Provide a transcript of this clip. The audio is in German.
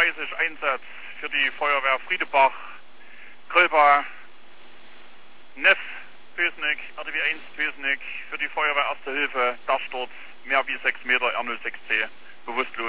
30 Einsatz für die Feuerwehr Friedebach, Grillbar, Neff, Bösnick, RDW 1 Bösnick, für die Feuerwehr Erste Hilfe, Dachsturz, mehr wie 6 Meter, R06C, bewusstlos.